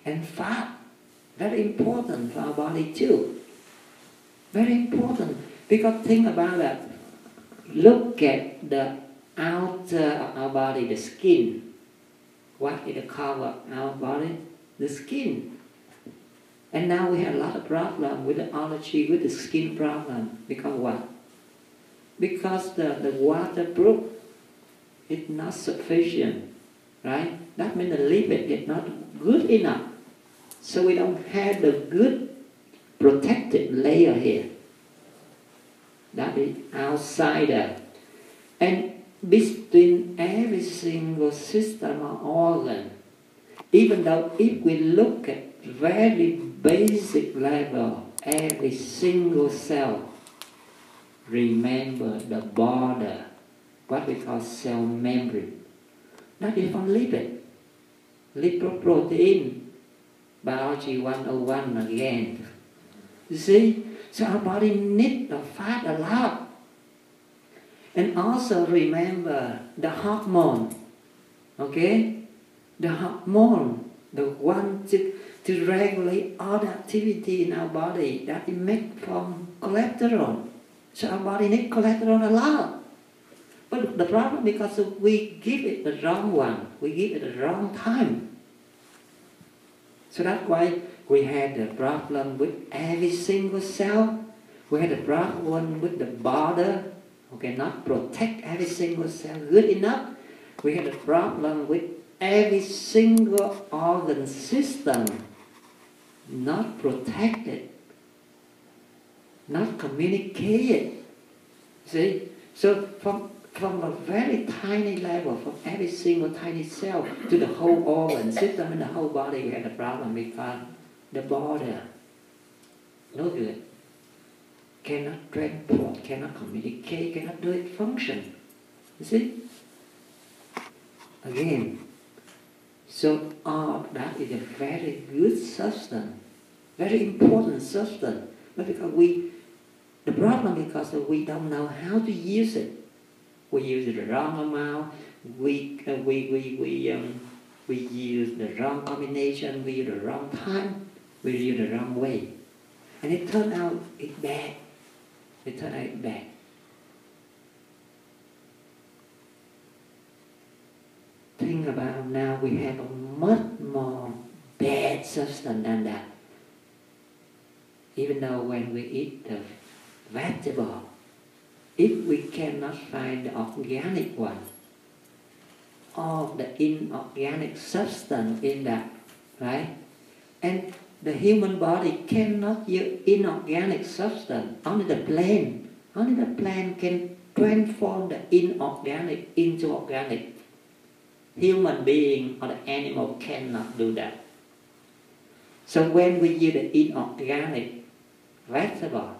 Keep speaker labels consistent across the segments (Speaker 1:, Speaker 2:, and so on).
Speaker 1: And fat, very important for our body too. Very important. Because think about that. Look at the outer of our body, the skin. What is the cover of our body? The skin. And now we have a lot of problem with the allergy, with the skin problem. Because what? Because the waterproof is not sufficient. Right? That means the lipid is not good enough. So we don't have the good protective layer here. That is outsider. And between every single system or organ, even though if we look at very basic level, every single cell, remember the border, what we call cell membrane. That is from lipid, lipoprotein, biology 101 again. You see? So our body needs the fat a lot. And also remember the hormone. Okay? The hormone, the one to regulate all the activity in our body that is made from cholesterol. So our body needs cholesterol a lot. But the problem is because we give it the wrong one. We give it the wrong time. So that's why we had the problem with every single cell. We had the problem with the border. Okay, not protect every single cell good enough. We had a problem with every single organ system not protected, not communicated. See? So from a very tiny level, from every single tiny cell to the whole organ system in the whole body, we had a problem because the border, no good. Cannot transport, cannot communicate, cannot do it function. You see? Again, so all that is a very good substance, very important substance. But because the problem because we don't know how to use it. We use it the wrong amount. We use the wrong combination. We use the wrong time. We use the wrong way, and it turned out it's bad. It turned out bad. Think about now we have a much more bad substance than that. Even though when we eat the vegetable, if we cannot find the organic one, or the inorganic substance in that, right? And the human body cannot use inorganic substance. Only the plant can transform the inorganic into organic. Human being or the animal cannot do that. So when we use the inorganic vegetable,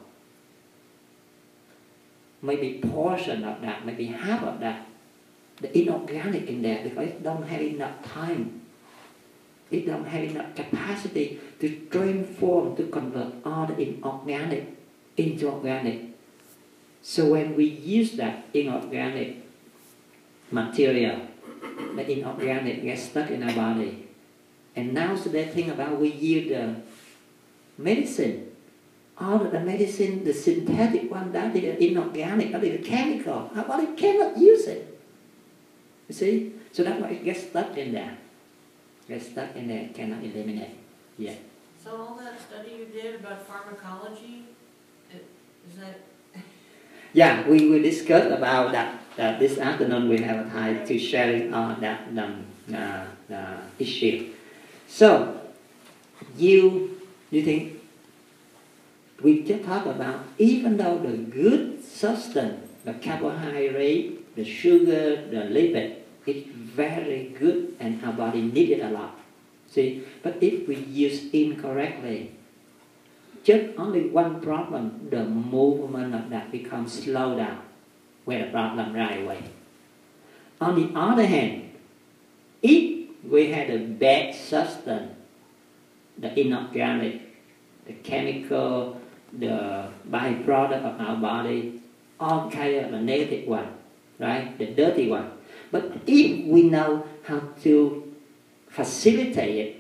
Speaker 1: maybe portion of that, maybe half of that, the inorganic in there, because it don't have enough time. It don't have enough capacity to transform, to convert all the inorganic into organic. So when we use that inorganic material, the inorganic gets stuck in our body. And now so they think about we use the medicine. All of the medicine, the synthetic one, that is inorganic, that is chemical. Our body cannot use it. You see? So that's why it gets stuck in there. Gets stuck in there, cannot eliminate. Yeah.
Speaker 2: So all that study you did about pharmacology, is that...
Speaker 1: Yeah, we will discuss about that. This afternoon we have a time to sharing that issue. So, you think, we just talk about, even though the good substance, the carbohydrate, the sugar, the lipid, is very good and our body needs it a lot. See, but if we use incorrectly, just only one problem, the movement of that becomes slow down, where the problem right away. On the other hand, if we had a bad substance, the inorganic, the chemical, the byproduct of our body, all kind of a negative one, right? The dirty one. But if we know how to facilitate it,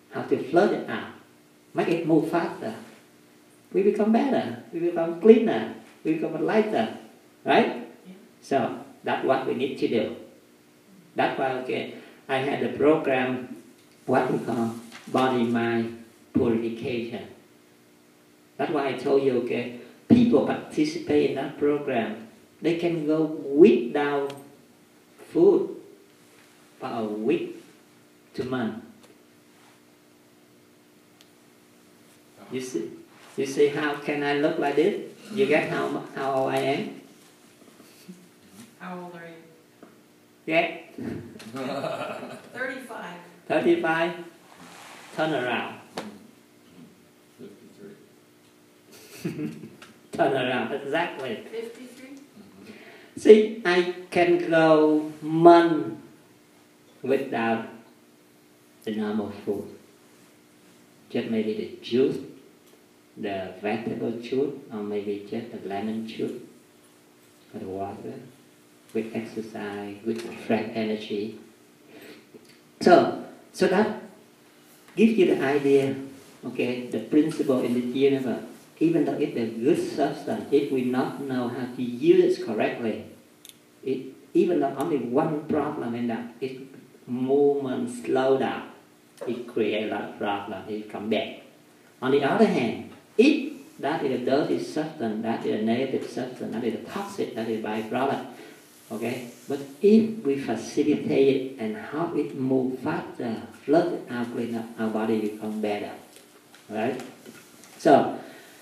Speaker 1: how to flush it out, make it move faster. We become better, we become cleaner, we become lighter, right?
Speaker 2: Yeah.
Speaker 1: So that's what we need to do. That's why, okay, I had a program, what we call body-mind purification. That's why I told you, okay, people participate in that program, they can go without food for a week to month. You see how can I look like this? You get how old I am?
Speaker 2: How old are you?
Speaker 1: Yeah,
Speaker 2: 35.
Speaker 1: 35. Turn around.
Speaker 3: 53.
Speaker 1: Turn around, exactly.
Speaker 2: 53?
Speaker 1: See, I can go month without the normal food. Just maybe the juice, the vegetable juice, or maybe just the lemon juice, or the water, with exercise, with fresh energy. So that gives you the idea, okay, the principle in the universe. Even though it's a good substance, if we not know how to use it correctly, even though only one problem in that, it movement slow down, it creates a lot of problem, it come back. On the other hand, if that is a dirty substance, that is a negative substance, that is a toxic, that is a byproduct, okay? But if we facilitate it and help it move faster, flush it out, clean up, our body becomes better, right? So,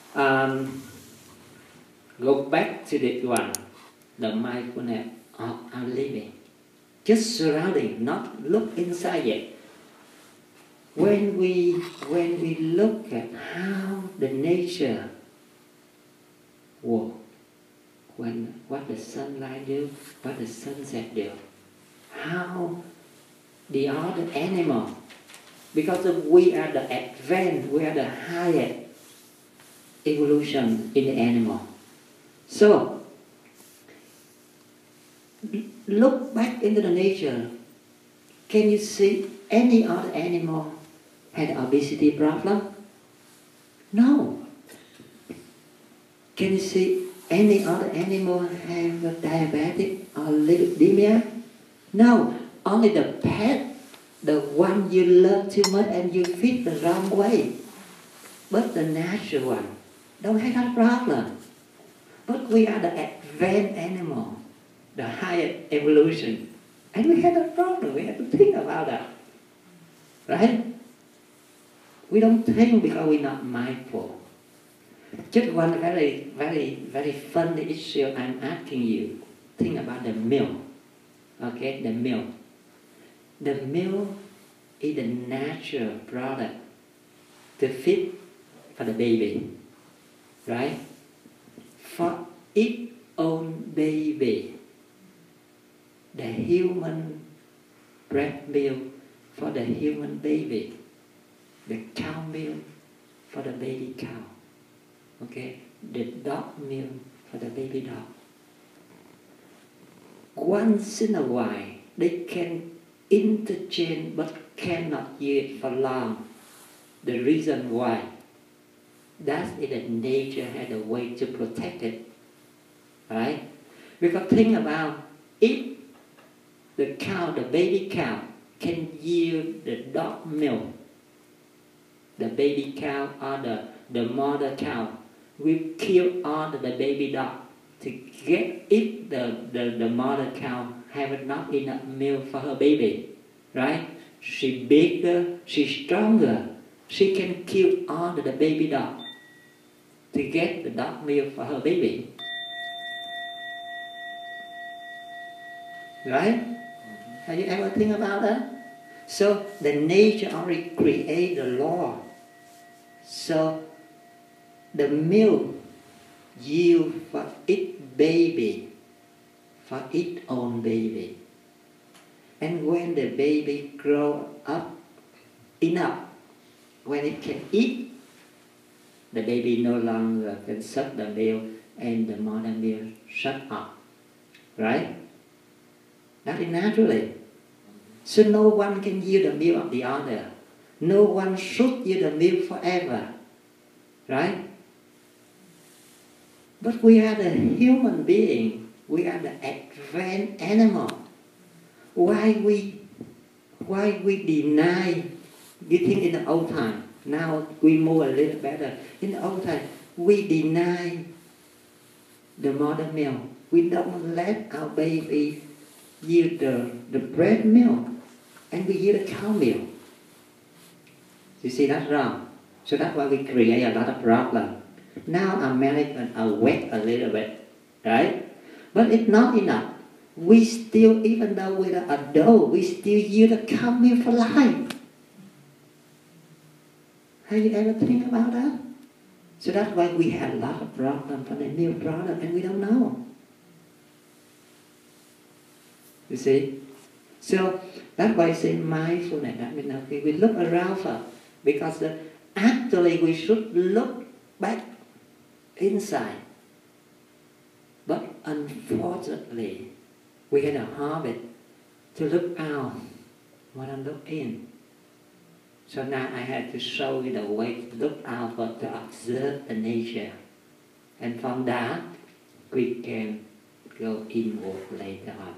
Speaker 1: go back to this one, the mindfulness of our living. Just surrounding, not look inside yet. When we look at how the nature works, what the sunlight do, what the sunset do, how the other animal, because we are the advanced, we are the highest evolution in the animal. So, look back into the nature. Can you see any other animal had obesity problem? No. Can you see any other animal have a diabetic or lipidemia? No. Only the pet, the one you love too much and you feed the wrong way. But the natural one don't have that problem. But we are the advanced animal, the higher evolution. And we have a problem, we have to think about that. Right? We don't think because we're not mindful. Just one very, very, very funny issue I'm asking you. Think about the milk. Okay, the milk. The milk is the natural product to feed for the baby. Right? For its own baby, the human breast milk for the human baby, the cow milk for the baby cow, okay, the dog milk for the baby dog. Once in a while, they can interchange but cannot use it for long. The reason why, that is that nature had a way to protect it, right? Because think about, if the cow, the baby cow, can yield the dog milk, the baby cow or the mother cow will kill all the baby dog to get, if the mother cow have not enough milk for her baby, right? She bigger, she stronger, she can kill all the baby dog to get the dog milk for her baby. Right? Have you ever think about that? So the nature already create the law. So the milk yield for its baby, for its own baby. And when the baby grow up enough, when it can eat, the baby no longer can suck the milk and the mother milk shut up. Right? That is naturally. So no one can yield the milk of the other. No one shoot you the milk forever, right? But we are the human being. We are the advanced animal. Why we deny? You think in the old time. Now we move a little better. In the old time, we deny the mother milk. We don't let our baby use the breast milk, and we use the cow milk. You see, that's wrong. So that's why we create a lot of problems. Now Americans are wet a little bit, right? But it's not enough. We still, even though we're an adult, we still use the cow milk for life. Have you ever think about that? So that's why we have a lot of problems for the milk product, and we don't know. You see? So that's why I say mindfulness. That means okay, we look around first, because actually we should look back inside. But unfortunately, we have a habit to look out more than look in. So now I had to show you the way to look outward, to observe the nature. And from that, we can go inward later on.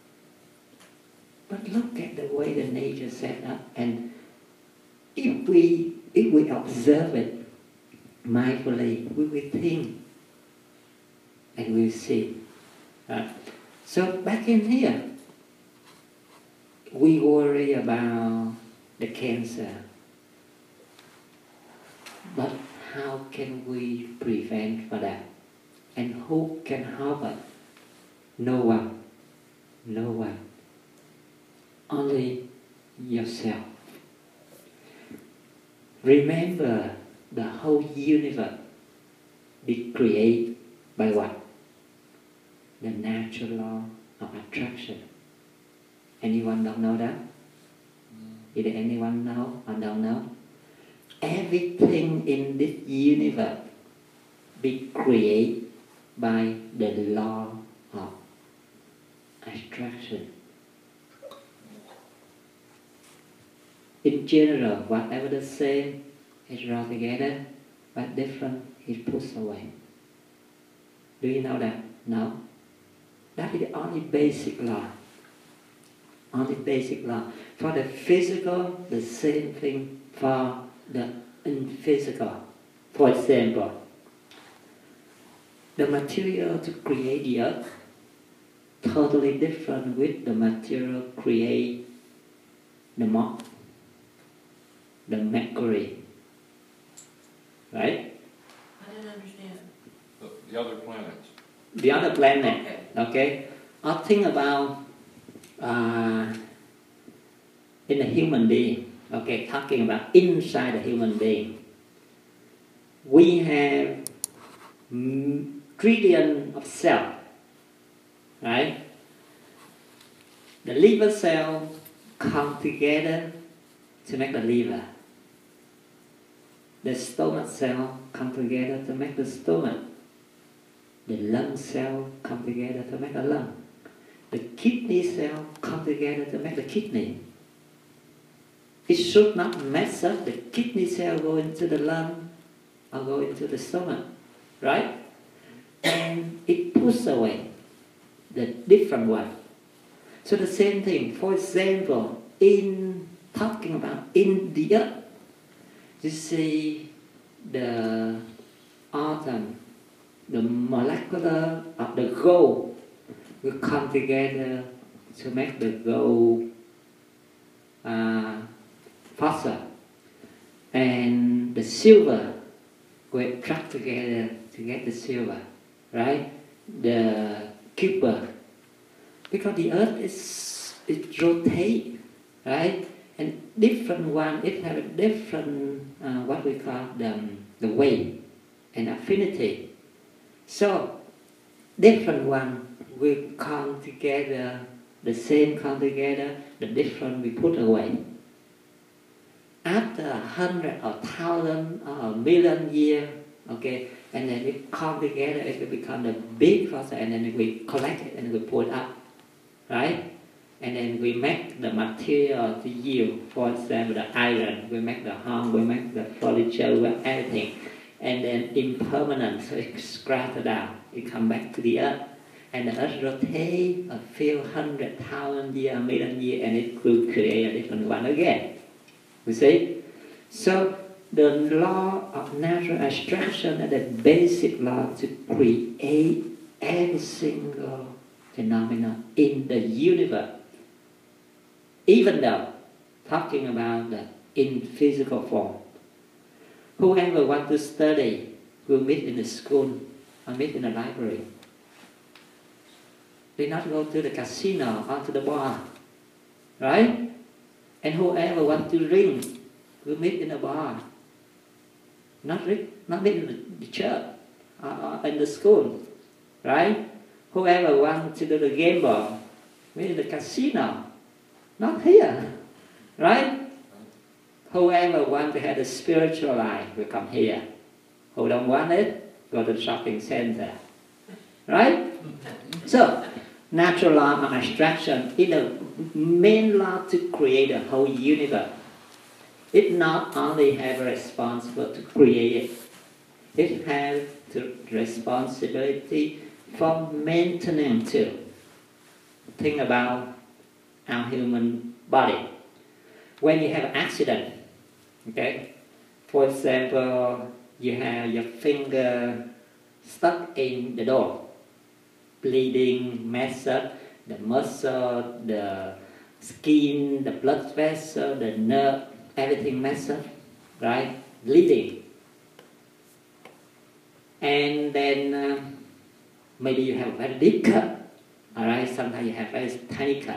Speaker 1: But look at the way the nature set up, and if we observe it mindfully, we will think and we will see. So back in here, we worry about the cancer. But how can we prevent for that? And who can help us? No one. No one. Only yourself. Remember, the whole universe is created by what? The natural law of attraction. Anyone don't know that? Did anyone know or don't know? Everything in this universe be created by the law of attraction. In general, whatever the same is drawn together, but different is pushed away. Do you know that? No? That is the only basic law. Only basic law. For the physical, the same thing for the unphysical. For example, the material to create the earth totally different with the material create the moth, the mercury. Right?
Speaker 2: I didn't understand.
Speaker 3: The other planets.
Speaker 1: The other planet. Okay? I'll think about in a human being. Okay, talking about inside a human being. We have trillion of cells. Right? The liver cell come together to make the liver. The stomach cell come together to make the stomach. The lung cell come together to make the lung. The kidney cell come together to make the kidney. It should not mess up. The kidney cell go into the lung or go into the stomach, right? And it pushes away the different one. So the same thing. For example, in talking about in the earth, you see the atom, the molecular of the gold will come together to make the gold fossil, and the silver will attract together to get the silver, right? The copper, because the earth it rotates, right? And different one, it have a different what we call the weight and affinity. So different one will come together, the same come together, the different we put away. After 100 or 1,000 or 1,000,000 years, okay, and then it come together, it will become a big fossil, and then we collect it and we put up, right? and then we make the material to yield. For example, the iron, we make the home, we make the furniture, we make everything. And then impermanent, so it scattered out, it come back to the earth. And the earth rotates a few 100,000 years, million years, and it will create a different one again. You see? So the law of natural attraction is the basic law to create every single phenomenon in the universe. Even though talking about the in physical form. Whoever wants to study will meet in the school or meet in the library. They not go to the casino or to the bar, right? And whoever wants to drink will meet in the bar. Not meet in the church or in the school, right? Whoever wants to do the game ball, meet in the casino, not here, right? Whoever wants to have a spiritual life will come here. Who don't want it, go to the shopping center. Right? So, natural law of attraction is the main law to create the whole universe. It not only has a responsibility to create it, it has the responsibility for maintenance too. Think about our human body. When you have an accident, okay, for example, you have your finger stuck in the door, bleeding, mess up, the muscle, the skin, the blood vessel, the nerve, everything mess up, right? Bleeding. And then maybe you have a very deep cut, alright? Sometimes you have very tiny cut.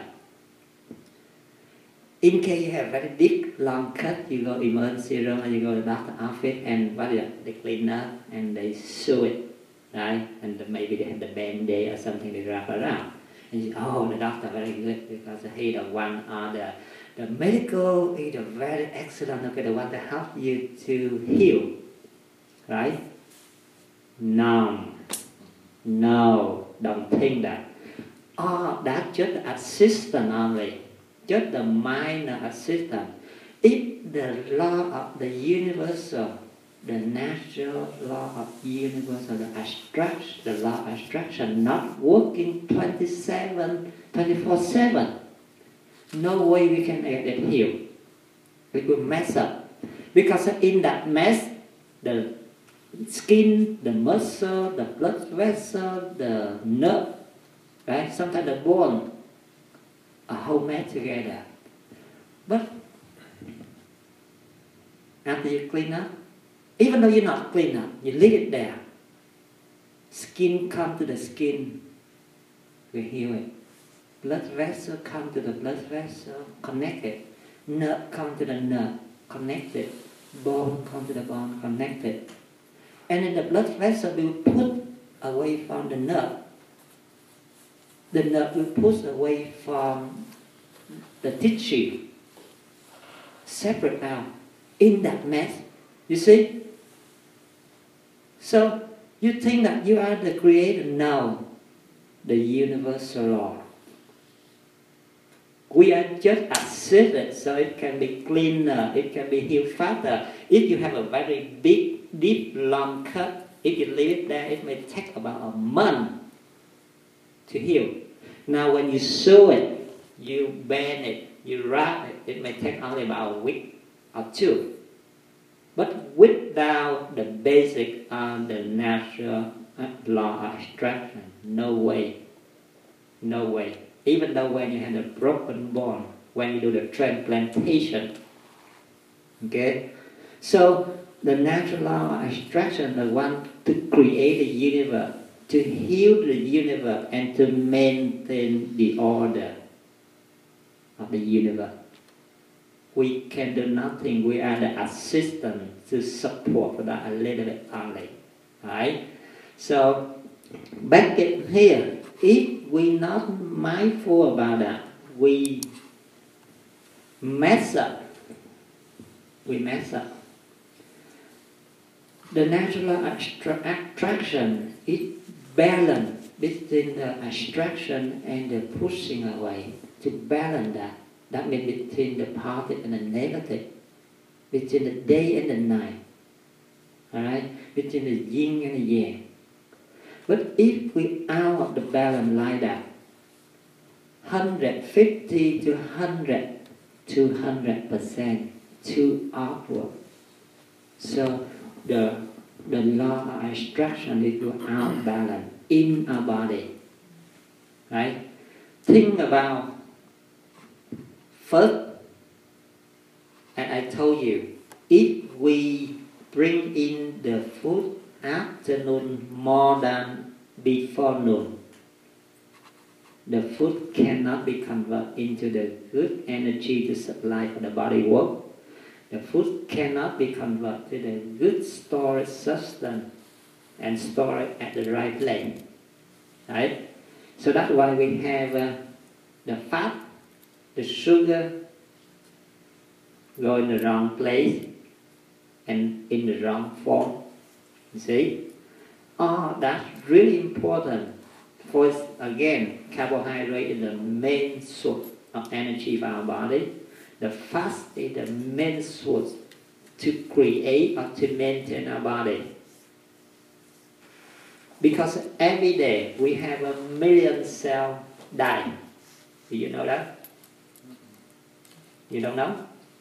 Speaker 1: In case you have very deep, long cut, you go emergency room and you go to the doctor's office and what is it? They clean up and they sew it, right? And maybe they have the band-aid or something they wrap around. And you say, oh, the doctor very good because he the one the medical is the very excellent, okay, the one that help you to heal, right? No, don't think that. Oh, that's just the assistant only. Just the minor assistant. If the law of the universal, the natural law of universal, the law of attraction not working 24/7, no way we can get it healed. It will mess up. Because in that mess, the skin, the muscle, the blood vessel, the nerve, right? Sometimes the bone, a whole mess together. But after you clean up, even though you're not clean up, you leave it there. Skin come to the skin, we heal it. Blood vessel come to the blood vessel, connect it. Nerve come to the nerve, connect it. Bone come to the bone, connect it. And then the blood vessel will put away from the nerve. The nerve will push away from the tissue, separate out in that mess. You see? So, you think that you are the creator? No. The universal law. We are just assisted so it can be cleaner, it can be healed faster. If you have a very big, deep, long cut, if you leave it there, it may take about a month to heal. Now when you sew it, you bend it, you wrap it, it may take only about a week or two. But without the basic of the natural law of attraction, no way. No way. Even though when you have a broken bone, when you do the transplantation, okay? So the natural law of attraction, the one to create the universe, to heal the universe, and to maintain the order of the universe. We can do nothing. We are the assistant to support that a little bit only. Right? So back in here, if we're not mindful about that, we mess up. We mess up. The natural attraction is balance between the attraction and the pushing away, to balance that. That means between the positive and the negative, between the day and the night, alright? Between the yin and the yang. But if we out of the balance like that, 150 to 100 to 100% to outward. So the law of attraction is out of balance in our body. Right? Think about first, and I told you, if we bring in the food afternoon more than before noon, the food cannot be converted into the good energy to supply for the body work. The food cannot be converted to the good storage substance and store it at the right place. Right? So that's why we have the fat, the sugar go in the wrong place and in the wrong form. You see? Oh, that's really important. For again, carbohydrate is the main source of energy for our body. The fat is the main source to create or to maintain our body. Because every day we have 1 million cells die. Do you know that? You don't know?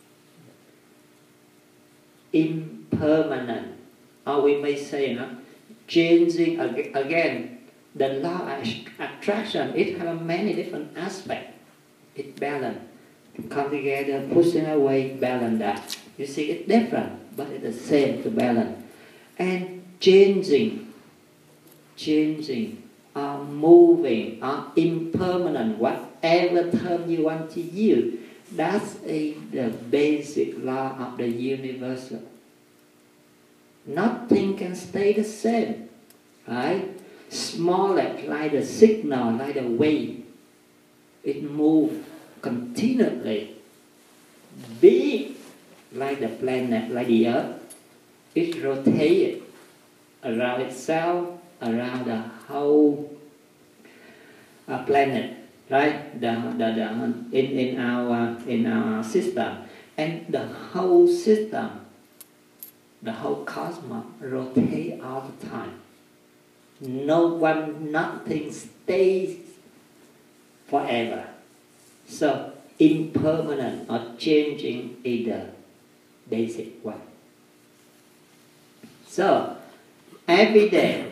Speaker 1: Impermanent. Or we may say, changing again. The law of attraction, it has many different aspects. It balance. Come together, pushing away, balance that. You see, it's different, but it's the same to balance. And changing, or moving, or impermanent, whatever term you want to use, that's the basic law of the universal. Nothing can stay the same, right? Small like the signal, like the wave, it moves continually. Big like the planet, like the earth, it rotates around itself, around the whole planet, right? In our system, and the whole system, the whole cosmos rotates all the time. Nothing stays forever. So impermanent or changing is the basic one. So every day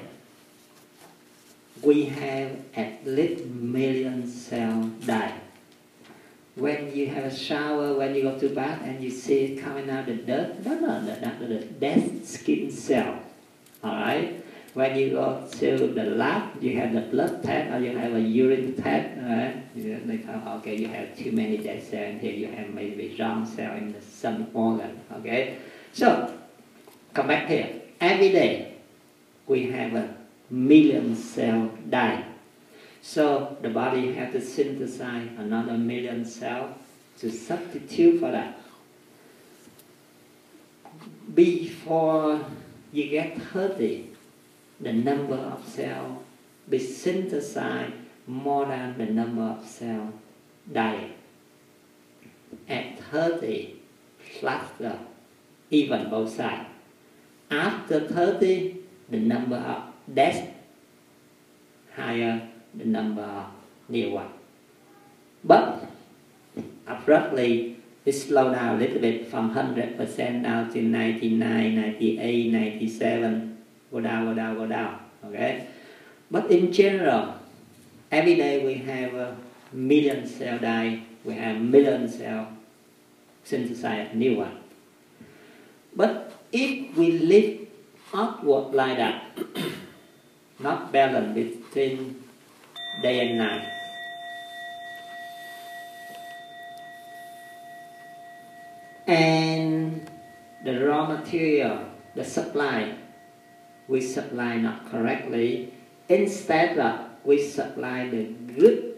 Speaker 1: we have at least 1 million cells die. When you have a shower, when you go to bath and you see it coming out the dirt, that's the dead skin cell. Alright? When you go to the lab, you have the blood test or you have a urine test. They tell, okay, you have too many dead cells here. You have maybe wrong cell in some organ. Okay, so come back here. Every day we have 1 million cells die. So the body has to synthesize another 1 million cells to substitute for that. Before you get 30. The number of cells be synthesized more than the number of cells die. At 30, cluster, even both sides. After 30, the number of deaths higher the number of new ones. But abruptly, it slowed down a little bit from 100% down to 99, 98, 97. Go down, okay? But in general, every day we have 1 million cells die, we have 1 million cells synthesize a new one. But if we live upward like that, not balance between day and night, and the raw material, the supply, we supply not correctly. Instead of we supply the good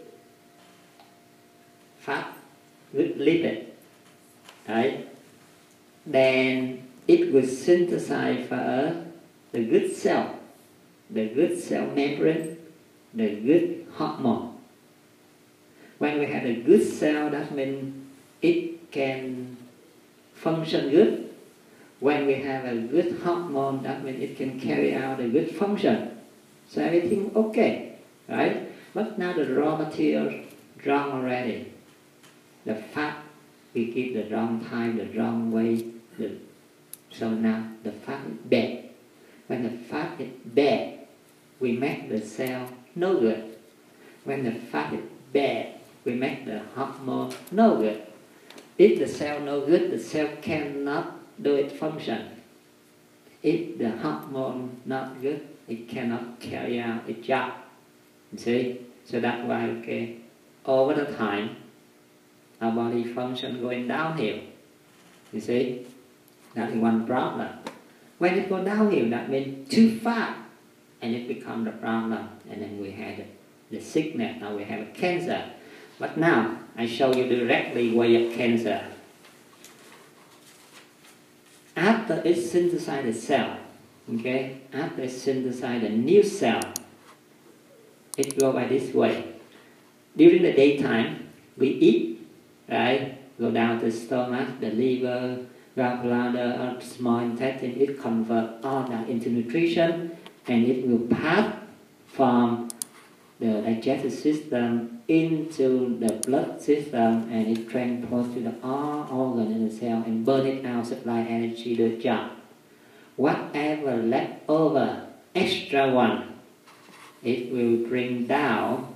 Speaker 1: fat, good lipid, right? Then it will synthesize for us the good cell membrane, the good hormone. When we have a good cell, that means it can function good. When we have a good hormone, that means it can carry out a good function. So everything okay, right? But now the raw material wrong already. The fat, we give the wrong time, the wrong way. So now the fat is bad. When the fat is bad, we make the cell no good. When the fat is bad, we make the hormone no good. If the cell no good, the cell cannot do its function. If the hormone not good, it cannot carry out its job. You see? So that's why, okay, over the time, our body function going downhill. You see? That is one problem. When it goes downhill, that means too fast, and it becomes the problem. And then we have the sickness, now we have a cancer. But now, I show you directly way of cancer. After it synthesizes the cell, okay, after it synthesizes the new cell, it goes by this way. During the daytime, we eat, right? Go down to the stomach, the liver, gallbladder, or small intestine. It converts all that into nutrition, and it will pass from the digestive system into the blood system, and it transports to the all organ in the cell and burn it out, supply energy to the job. Whatever left over, extra one, it will bring down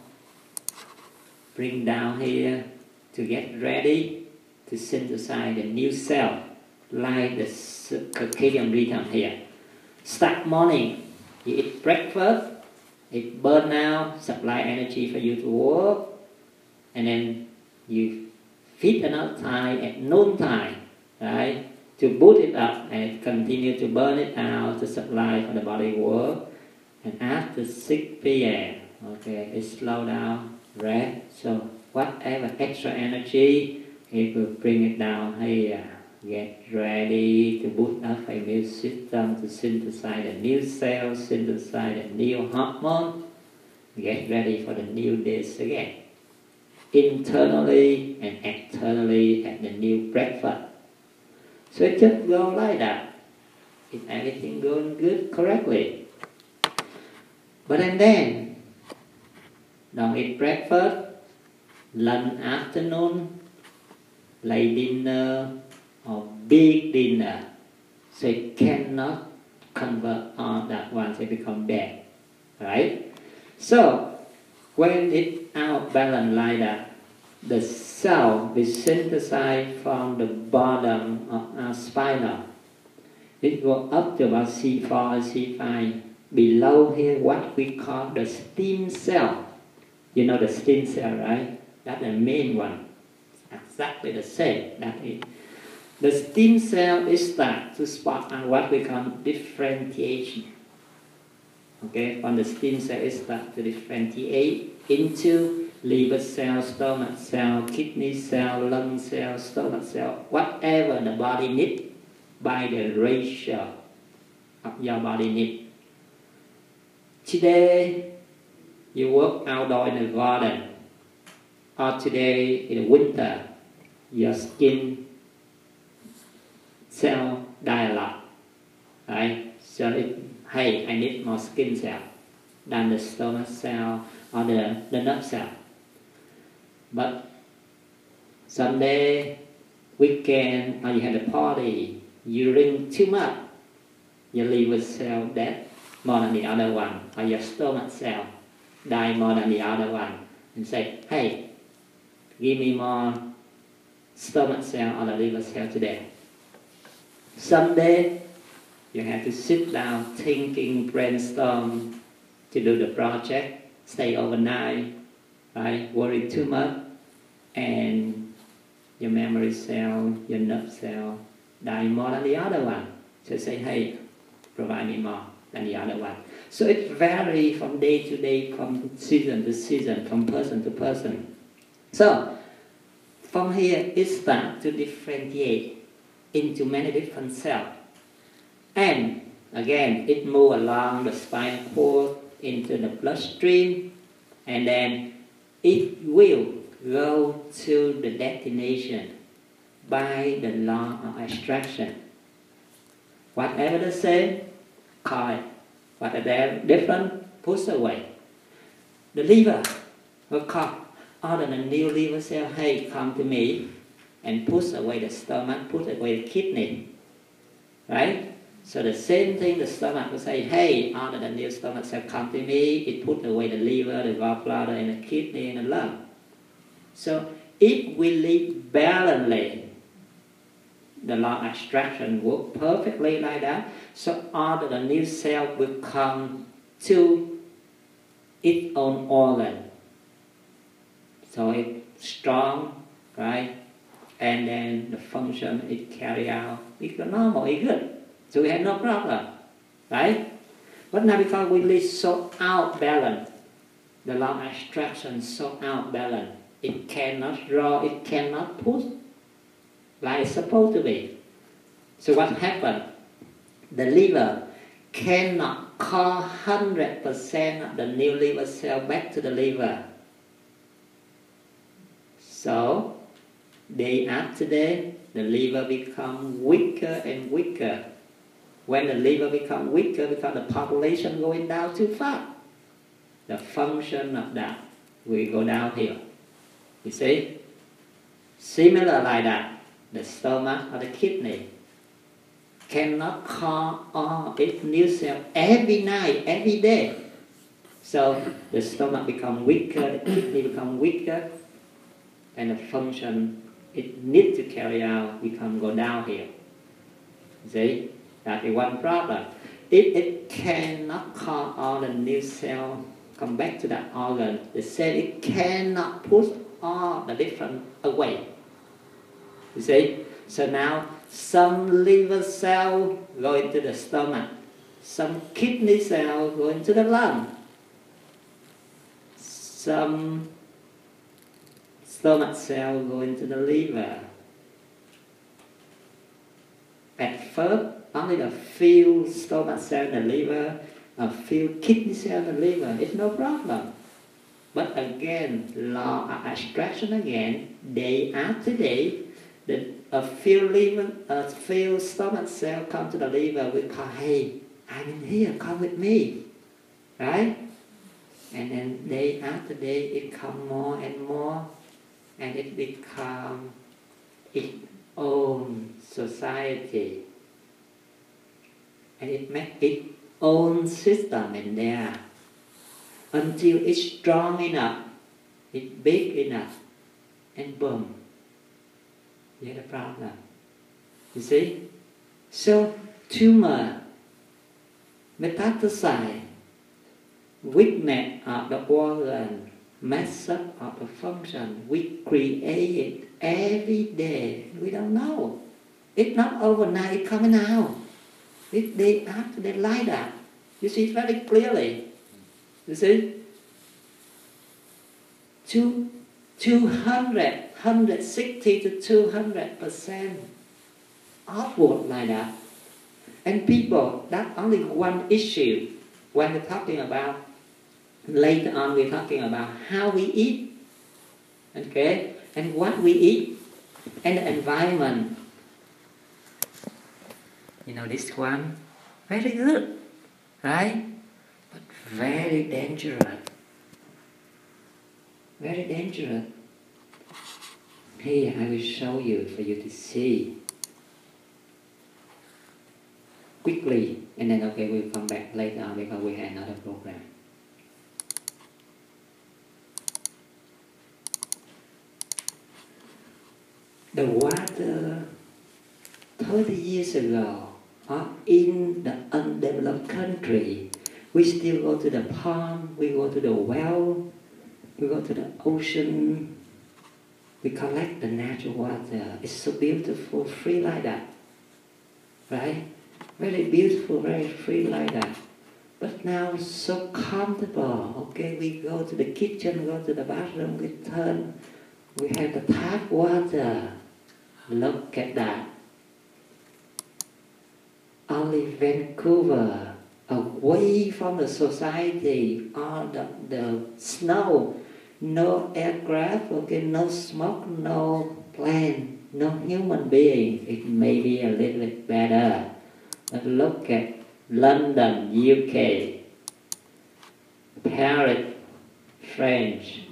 Speaker 1: here to get ready to synthesize the new cell, like the circadian rhythm here. Start morning, you eat breakfast, it burn out, supply energy for you to work, and then you feed another time at noon time, right? To boost it up and continue to burn it out to supply for the body work. And after 6 p.m., okay, it slow down, rest. So whatever extra energy, it will bring it down here. Get ready to boost up a new system to synthesize a new cell, synthesize a new hormone. Get ready for the new days again. Internally and externally at the new breakfast. So it just go like that. If everything going good correctly. But then, don't eat breakfast, lunch afternoon, late dinner, or big dinner. So it cannot convert all that one, so it become bad. Right? So, when it out balance like that, the cell will synthesize from the bottom of our spinal. It go up to about C4 or C5. Below here, what we call the stem cell. You know the stem cell, right? That's the main one. Exactly the same. That is. The stem cell is start to spot on what we call differentiation. Okay, from the stem cell it start to differentiate into liver cell, stomach cell, kidney cell, lung cell, stomach cell, whatever the body needs by the ratio of your body need. Today, you work outdoor in the garden, or today in the winter, your skin cell die a lot, right? So hey, I need more skin cell than the stomach cell or the nerve cell. But someday, weekend, or you had a party, you drink too much, your liver cell dead more than the other one, or your stomach cell die more than the other one, and say, hey, give me more stomach cell or the liver cell today. Someday, you have to sit down thinking, brainstorm to do the project, stay overnight, right? Worry too much, and your memory cell, your nerve cell die more than the other one. So say, hey, provide me more than the other one. So it varies from day to day, from season to season, from person to person. So from here, it starts to differentiate into many different cells. And again, it moves along the spinal cord into the bloodstream, and then it will go to the destination by the law of attraction. Whatever the same, call it. Whatever different, push away. The liver will call all the new liver cell, hey, come to me, and push away the stomach, push away the kidney. Right? So the same thing, the stomach will say, hey, all the new stomach cells come to me, it puts away the liver, the gallbladder, and the kidney, and the lung. So if we live balancedly, the law of attraction works perfectly like that. So all the new cells will come to its own organ. So it's strong, right? And then the function it carry out, it's normal, it's good. So we have no problem, right? But now because we live so out balance, the law of attraction so out balance, it cannot draw, it cannot push like it's supposed to be. So what happened? The liver cannot call 100% of the new liver cell back to the liver. So day after day, the liver becomes weaker and weaker. When the liver becomes weaker because the population going down too fast, the function of that will go downhill. You see? Similar like that, the stomach or the kidney cannot call all its new cells every night, every day. So the stomach becomes weaker, the kidney becomes weaker, and the function it needs to carry out go downhill. See? That is one problem. If it cannot call all the new cells come back to that organ, the cell it cannot push all the different away. You see? So now some liver cells go into the stomach, some kidney cells go into the lung, some stomach cells go into the liver. At first, only a few stomach cells in the liver, a few kidney cells in the liver, it's no problem. But again, law of attraction again, day after day, a few stomach cells come to the liver, we call, hey, I'm in here, come with me. Right? And then day after day, it comes more and more, and it becomes its own society. And it makes its own system in there until it's strong enough, it's big enough, and boom, you have a problem. You see? So tumor, metastasize, weakness of the organ, mess up of the function, we create it every day. We don't know. It's not overnight, it's coming out. It's day after day like that. You see it very clearly. You see? 160 to 200% upward like that. And people, that's only one issue. When we're talking about, later on we're talking about how we eat, okay, and what we eat, and the environment. You know this one, very good, right? But very dangerous. Very dangerous. Here I will show you for you to see. Quickly, and then okay, we'll come back later on because we have another program. The water 30 years ago, in the undeveloped country, we still go to the pond, we go to the well, we go to the ocean, we collect the natural water. It's so beautiful, free like that, right? Very beautiful, very free like that. But now it's so comfortable. Okay, we go to the kitchen, go to the bathroom, we turn, we have the tap water. Look at that. Only Vancouver, away from the society or the snow, no aircraft, okay, no smoke, no plane, no human being, it may be a little bit better. But look at London, UK, Paris, French,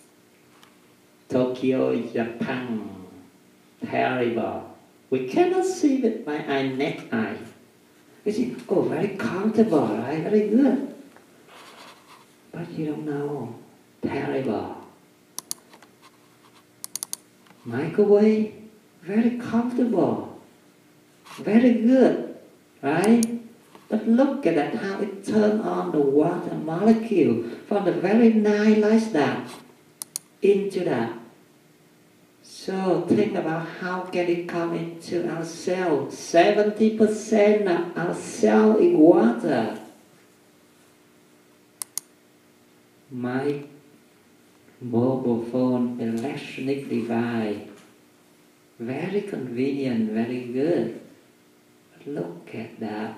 Speaker 1: Tokyo, Japan, terrible. We cannot see it by our naked eye. You see, oh, very comfortable, right? Very good. But you don't know. Terrible. Microwave, very comfortable. Very good, right? But look at that, how it turns on the water molecule from the very nice like that into that. So think about how can it come into our cell. 70% of our cell is water. My mobile phone, electronic device, very convenient, very good. But look at that.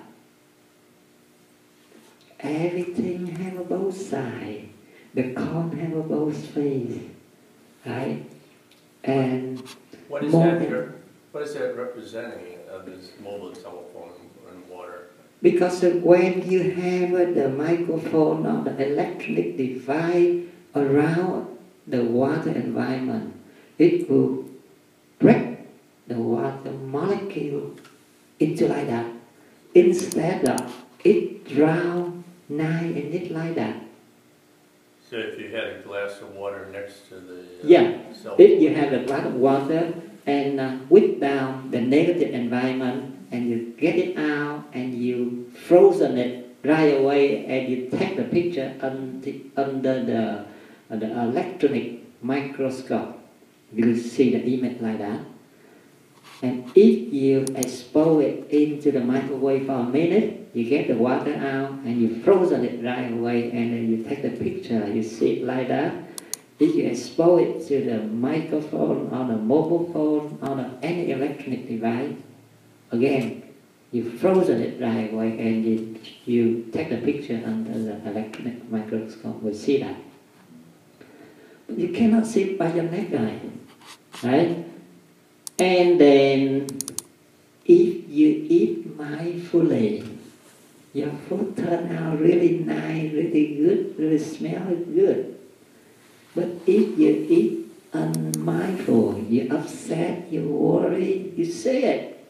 Speaker 1: Everything have a both sides. The coin have a both face, right? And
Speaker 4: What is that representing of this mobile telephone and water?
Speaker 1: because when you have the microphone or the electronic device around the water environment, it will break the water molecule into like that. Instead of it drown nice in it like that.
Speaker 4: So if you had a glass of water next to the cell phone,
Speaker 1: if you have a glass of water and whip down the negative environment and you get it out and you frozen it right away and you take the picture under the electronic microscope, you see the image like that. And if you expose it into the microwave for a minute, you get the water out and you frozen it right away and then you take the picture, you see it like that. If you expose it to the microphone or the mobile phone or any electronic device, again, you frozen it right away and you take the picture under the electronic microscope, we see that. But you cannot see it by your naked eye, right? And then, if you eat mindfully, your food turn out really nice, really good, really smell good. But if you eat unmindful, you upset, you worry, you say it.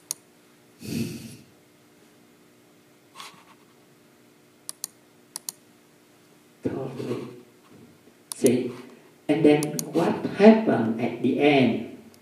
Speaker 1: Totally. See? And then what happened at the end?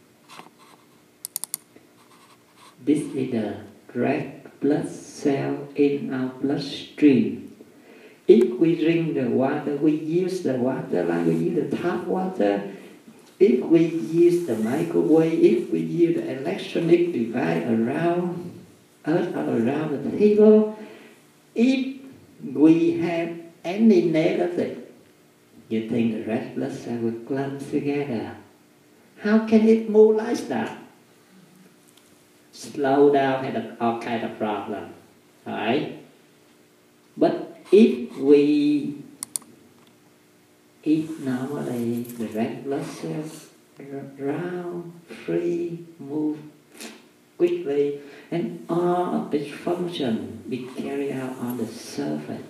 Speaker 1: This is the red blood cell in our bloodstream. If we drink the water, we use the water like we use the tap water. If we use the microwave, if we use the electronic device around us or around the table, if we have any negative, you think the red blood cell will clump together. How can it move like that? Slow down had all kind of problem, right? But if we eat normally, the red blood cells round, free, move quickly, and all of its function be carried out on the surface.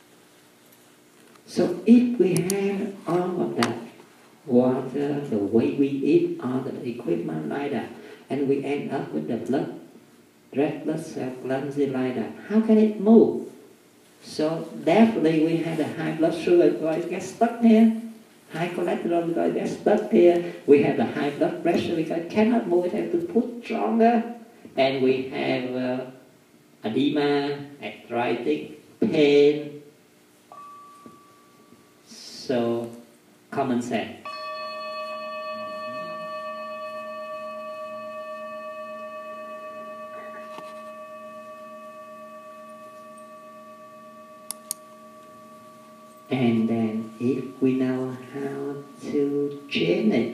Speaker 1: So if we have all of that water, the way we eat, all the equipment like that, and we end up with the red blood cell clumsy like that, how can it move? So definitely we have the high blood sugar going to get stuck here, high cholesterol going to get stuck here, we have the high blood pressure because it cannot move, it have to push stronger, and we have edema, arthritis, pain. So common sense. And then if we know how to change it,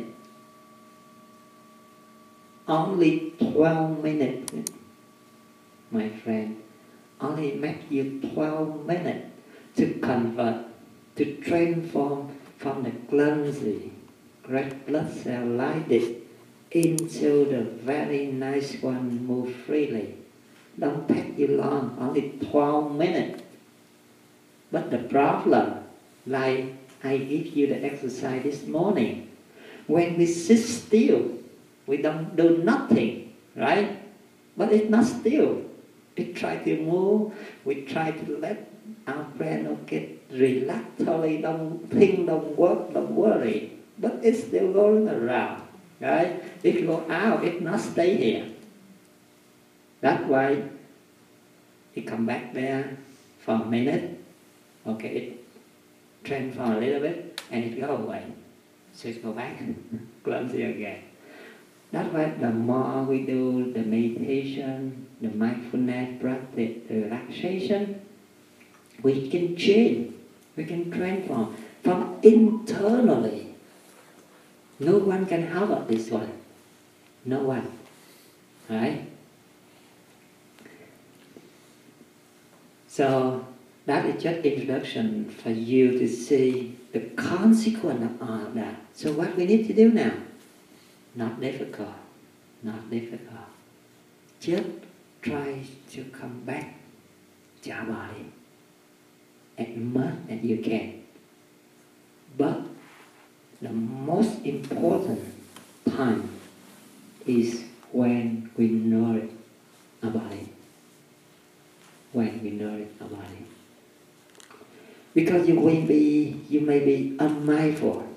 Speaker 1: only 12 minutes, my friend, only make you 12 minutes to convert, to transform from the clumsy red blood cell like this into the very nice one, move freely. Don't take you long, only 12 minutes. But the problem, like I give you the exercise this morning, when we sit still, we don't do nothing, right? But it's not still. We try to move, we try to let our brain get relaxed, totally don't think, don't work, don't worry. But it's still going around, right? If you go out, it not stay here. That's why you come back there for a minute, okay, it transform a little bit, and it go away. So it go back, clumsy again. That's why the more we do the meditation, the mindfulness practice, the relaxation, we can change, we can transform from internally. No one can help us this one. No one. Right? So that is just introduction for you to see the consequence of all that. So what we need to do now? Not difficult. Not difficult. Just try to come back to our body as much as you can. But the most important time is when we nourish our body. When we nourish our body. Because you may be unmindful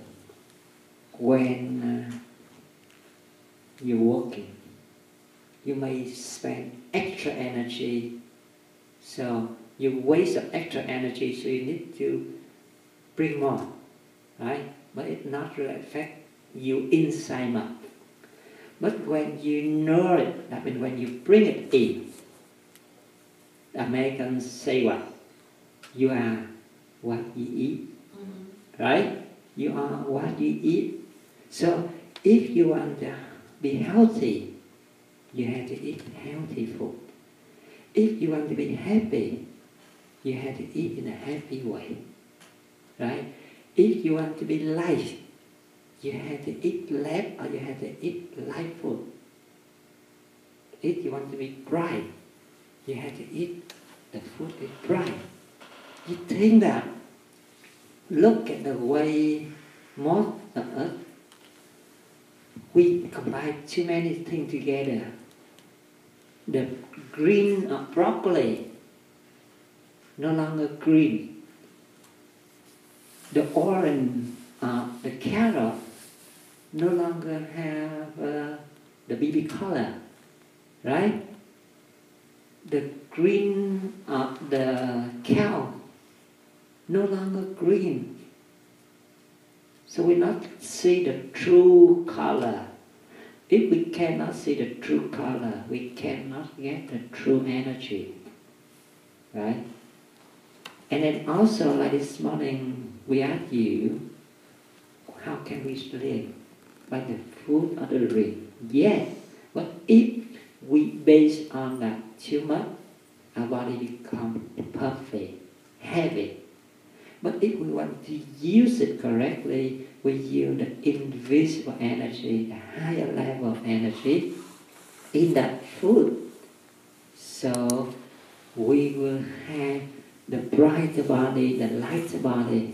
Speaker 1: when you're working. You may spend extra energy, so you waste of extra energy, so you need to bring more, right? But it not really affect you inside much. But when you nourish, that means when you bring it in, the Americans say what? You are what you eat, right? You are what you eat. So if you want to be healthy, you have to eat healthy food. If you want to be happy, you have to eat in a happy way, right? If you want to be light, you have to eat light or you have to eat light food. If you want to be bright, you have to eat the food is bright. You think that, look at the way most of us, we combine too many things together. The green of broccoli, no longer green. The orange of the carrot, no longer have the baby color, right? The green of the cow, no longer green. So we not see the true color. If we cannot see the true color, we cannot get the true energy, right? And then also, like this morning, we asked you, how can we live? By the food or the drink? Yes, but if we base on that too much, our body becomes perfect, heavy. But if we want to use it correctly, we use the invisible energy, the higher level of energy in that food. So we will have the brighter body, the lighter body.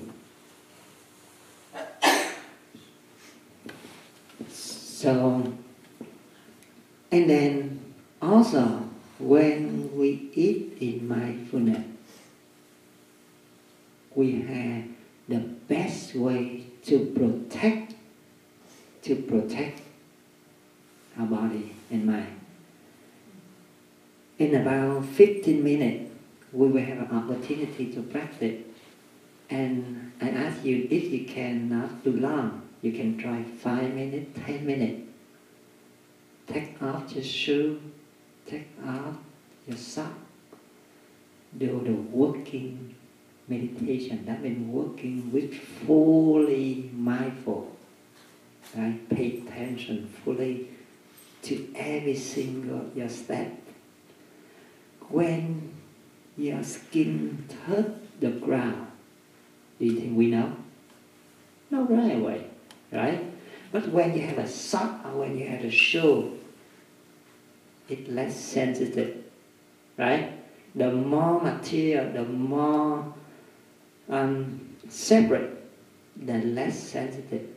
Speaker 1: So, and then also when we eat in mindfulness, we have the best way to protect our body and mind. In about 15 minutes, we will have an opportunity to practice. And I ask you, if you cannot do long, you can try 5 minutes, 10 minutes. Take off your shoe, take off your sock. Do the working meditation. That means working with fully mindful. Right? Pay attention fully to every single your step. When your skin touch the ground, do you think we know? Not right away, right? But when you have a sock or when you have a shoe, it's less sensitive, right? The more material, the more separate, the less sensitive.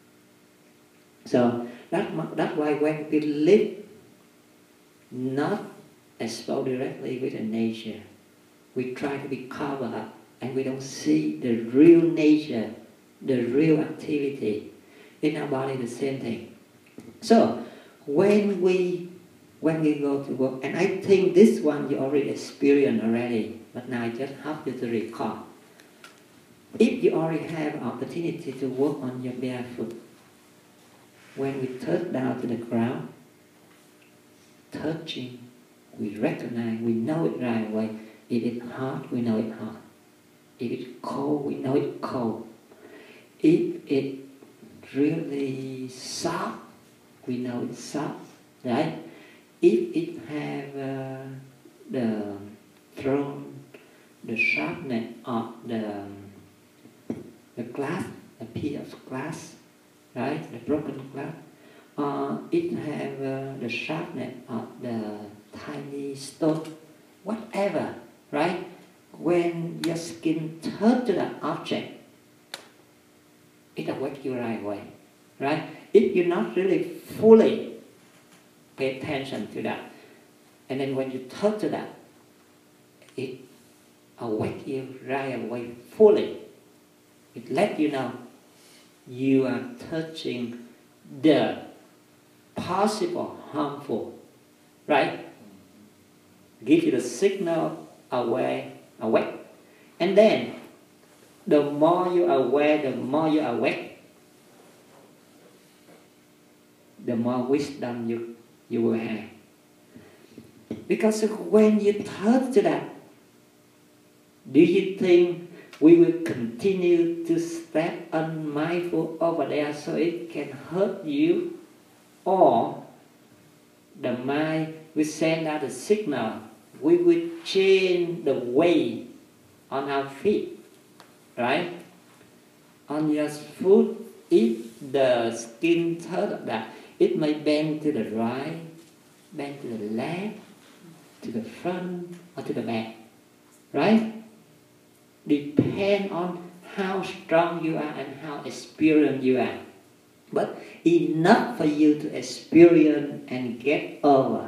Speaker 1: So that's why when we live not exposed directly with the nature, we try to be covered up and we don't see the real nature, the real activity in our body. The same thing. So when we go to work, and I think this one you already experienced already, but now I just help you to recall. If you already have opportunity to work on your barefoot, when we touch down to the ground, touching, we recognize, we know it right away. If it's hot, we know it's hot. If it's cold, we know it's cold. If it's really soft, we know it's soft, right? If it have the thrown, the sharpness of the glass, a piece of glass, right? The broken glass. It have the sharpness of the tiny stone, whatever, right? When your skin touches to that object, it awakes you right away, right? If you're not really fully pay attention to that, and then when you touch to that, it awakes you right away fully. It lets you know you are touching the possible harmful, right? Give you the signal awake. And then, the more you are aware, the more you are awake, the more wisdom you will have. Because when you touch to that, do you think we will continue to step unmindful over there so it can hurt you? Or the mind will send out a signal, we will change the way on our feet, right? On your foot, if the skin touch that, it may bend to the right, bend to the left, to the front, or to the back, right? Depend on how strong you are and how experienced you are. But enough for you to experience and get over.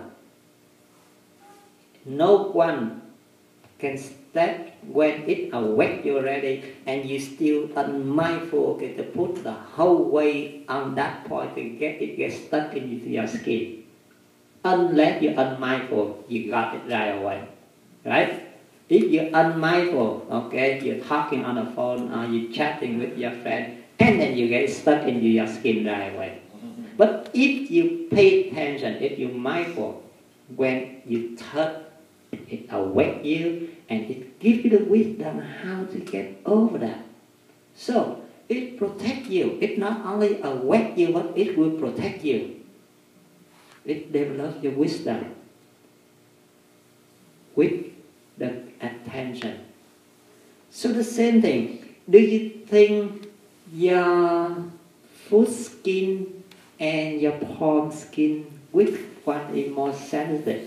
Speaker 1: No one can step when it awake you already and you still unmindful, okay, to put the whole weight on that point to get stuck into your skin. Unless you're unmindful, you got it right away, right? If you're unmindful, okay, you're talking on the phone or you're chatting with your friend, and then you get stuck into your skin right away. But if you pay attention, if you're mindful, when you touch, it awakes you and it gives you the wisdom how to get over that. So it protects you. It not only awakes you, but it will protect you. It develops your wisdom with the attention. So the same thing. Do you think your foot skin and your palm skin, which one is more sensitive?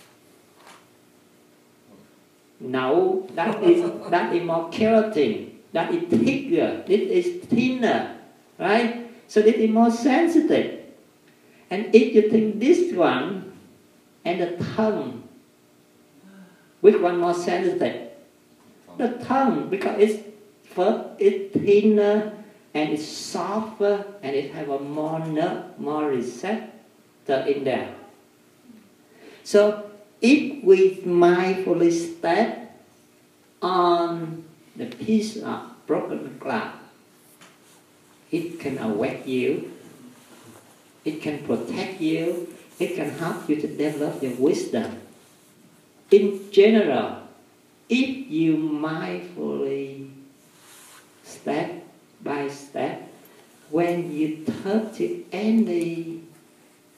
Speaker 1: No, that is more keratin. That is thicker. This is thinner, right? So this is more sensitive. And if you think this one and the tongue, which one more sensitive? The tongue, because it's thinner and it's softer and it have a more nerve, more receptor in there. So if we mindfully step on the piece of broken glass, it can awake you, it can protect you, it can help you to develop your wisdom. In general, if you mindfully step by step, when you touch anything,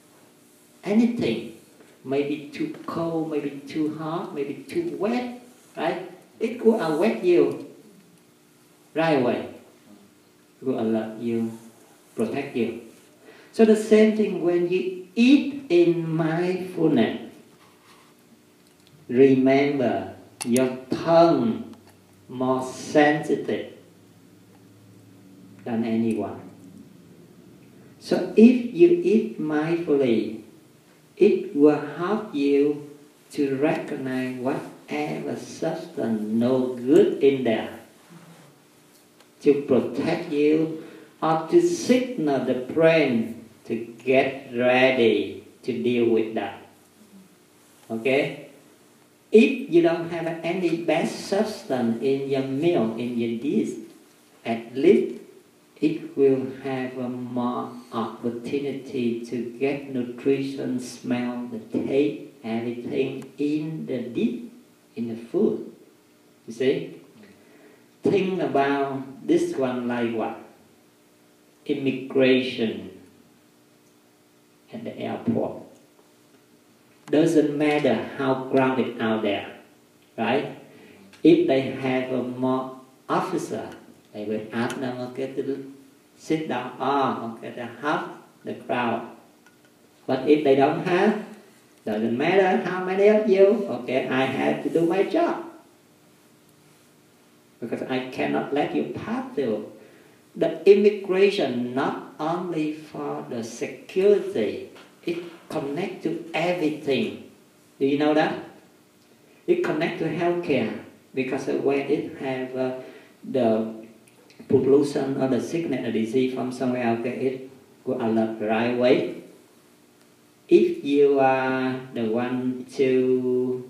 Speaker 1: maybe too cold, maybe too hot, maybe too wet, right? It will awake you right away. It will alert you, protect you. So the same thing when you eat in mindfulness. Remember, your tongue more sensitive than anyone. So if you eat mindfully, it will help you to recognize whatever substance no good in there, to protect you or to signal the brain to get ready to deal with that. Okay? If you don't have any bad substance in your meal, in your dish, at least it will have a more opportunity to get nutrition, smell, the taste, everything in the dish, in the food. You see? Think about this one like what? Immigration at the airport. Doesn't matter how crowded out there, right? If they have a more officer, they will ask them, okay, to sit down, okay, to help the crowd. But if they don't have, doesn't matter how many of you, okay, I have to do my job. Because I cannot let you pass through. The immigration not only for the security, it connects to everything. Do you know that? It connects to healthcare because when it have the pollution or the sickness or disease from somewhere else, it will alert right away. If you are the one to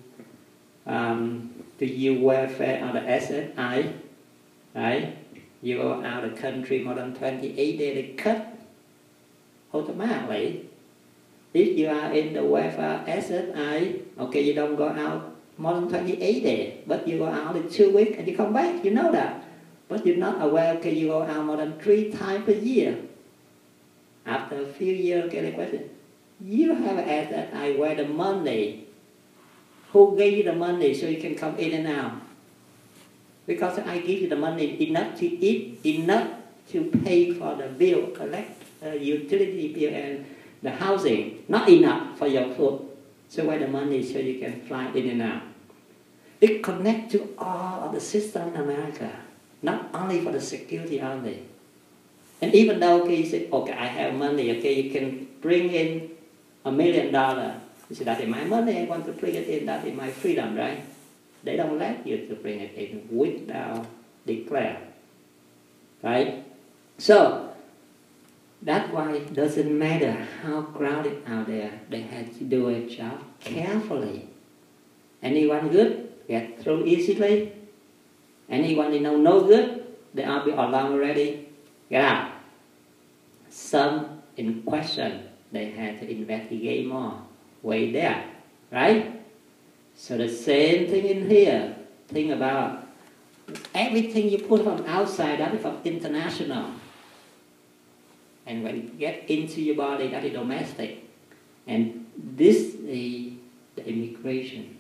Speaker 1: use welfare or the SSI, right? You go out of the country more than 28 days, they cut automatically. If you are in the welfare SSI, okay, you don't go out more than 28 days, but you go out in 2 weeks and you come back, you know that. But you're not aware, okay, you go out more than 3 times per year. After a few years, okay, the question, you have an SSI where the money, who gave you the money so you can come in and out? Because I give you the money enough to eat, enough to pay for the bill, collect utility bill and the housing, not enough for your food. So where the money so you can fly in and out. It connects to all of the system in America, not only for the security only. And even though, okay, you say, okay, I have money, okay, you can bring in $1 million. You say, that is my money, I want to bring it in, that is my freedom, right? They don't let you to bring it in without declare. Right? So, that's why it doesn't matter how crowded out there, they have to do a job carefully. Anyone good, get through easily. Anyone you know no good, they all be alarm already, get out. Some in question, they have to investigate more. Wait there, right? So the same thing in here. Think about everything you put from outside, that is from international. And when you get into your body, that is domestic. And this is the immigration.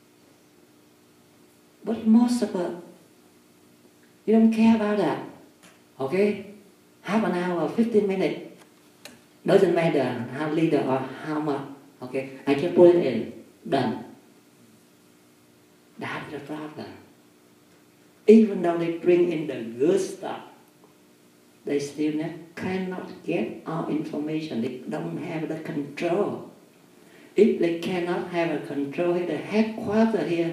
Speaker 1: But most of it, you don't care about that. Okay? Half an hour, 15 minutes. Doesn't matter how little or how much. Okay? I just put it in. Done. That's the problem. Even though they bring in the good stuff, they still cannot get all information. They don't have the control. If they cannot have a control here, the headquarters here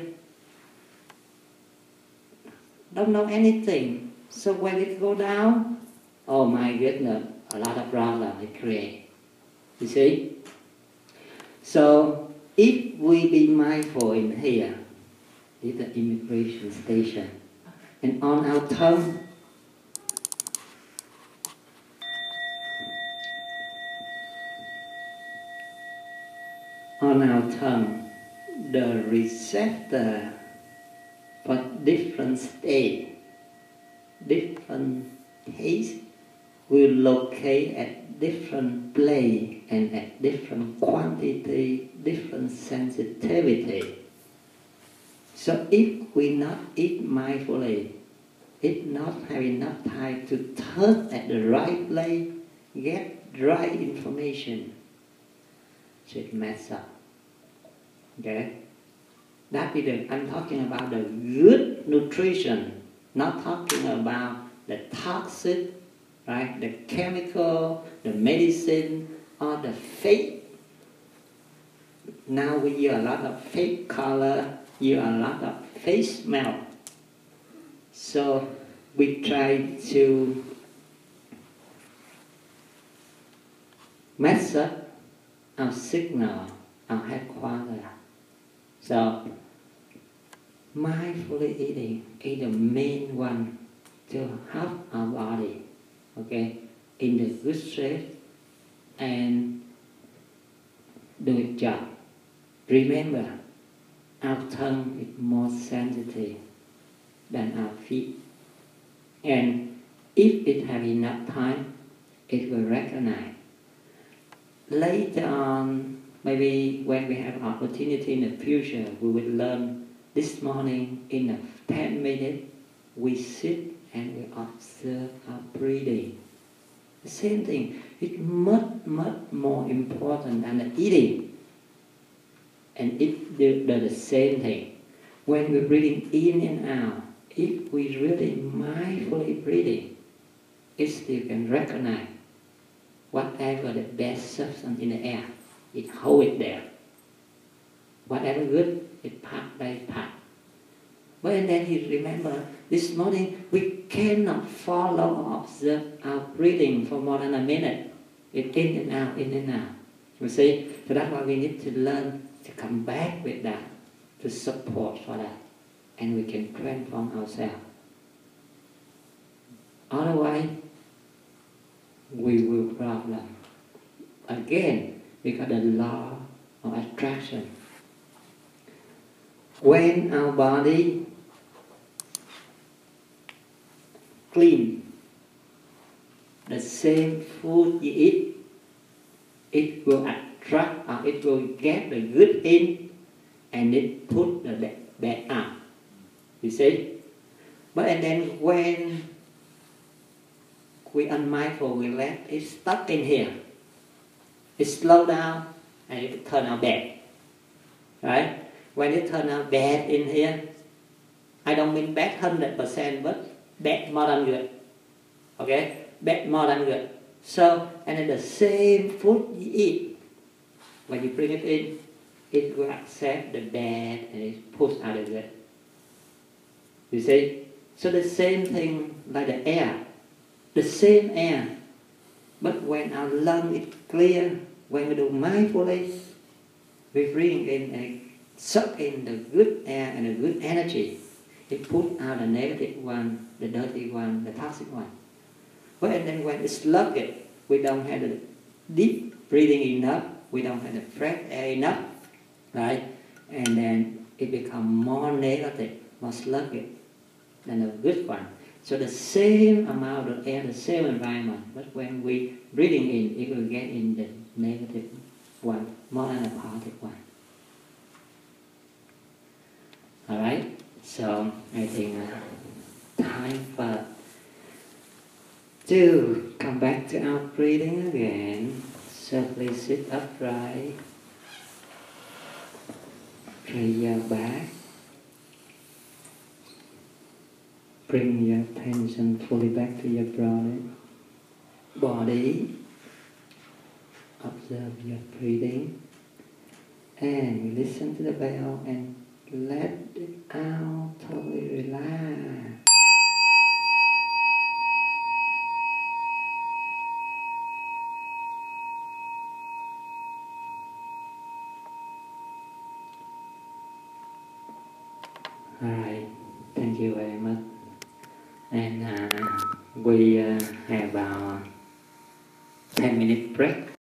Speaker 1: don't know anything. So when it go down, oh my goodness, a lot of problems it create. You see? So if we be mindful in here, is the immigration station. And on our tongue, the receptor for different state, different taste will locate at different place and at different quantity, different sensitivity. So if we not eat mindfully, if not have enough time to turn at the right place, get right information, so it mess up. Okay? That is I'm talking about the good nutrition, not talking about the toxic, right? The chemical, the medicine, or the fake. Now we use a lot of fake color, use a lot of fake smell. So we try to mess up our signal, our headquarters. So mindfully eating is the main one to help our body, okay, in the good shape and do its job. Remember, our tongue is more sensitive than our feet, and if it has enough time, it will recognize. Later on, maybe when we have opportunity in the future, we will learn. This morning, in 10 minutes, we sit and we observe our breathing. The same thing. It's much more important than the eating. And it does the same thing. When we're breathing in and out, if we really mindfully breathing, it still can recognize whatever the bad substance in the air, it hold it there. Whatever good, it pack by pack. But and then he remember, this morning we cannot follow or observe our breathing for more than a minute. It's in and out, in and out. You see, so that's why we need to learn to come back with that, to support for that, and we can transform ourselves. Otherwise, we will problem. Again, because the law of attraction. When our body clean, the same food you eat, it will attract or it will get the good in and it put the bad out. You see? But and then when we unmindful, we let it stuck in here. It slow down and it turn out bad. Right? When it turn out bad in here, I don't mean bad 100%, but bad more than good. Okay? Bad more than good. So, and then the same food you eat, when you bring it in, it will accept the bad and it puts out the good. You see? So the same thing like the air. The same air. But when our lung is clear, when we do mindfully, we bring in and suck in the good air and the good energy. It puts out the negative one, the dirty one, the toxic one. But and then when it's sluggish, we don't have the deep breathing enough, we don't have the fresh air enough, right? And then it becomes more negative, more sluggish than the good one. So the same amount of air, the same environment, but when we breathing in, it will get in the negative one more than the positive one. Alright, so I think time for to come back to our breathing again. So please sit upright, raise your back, bring your attention fully back to your body, observe your breathing, and you listen to the bell and let it out, totally relax. Alright, thank you very much. And we have our 10-minute break.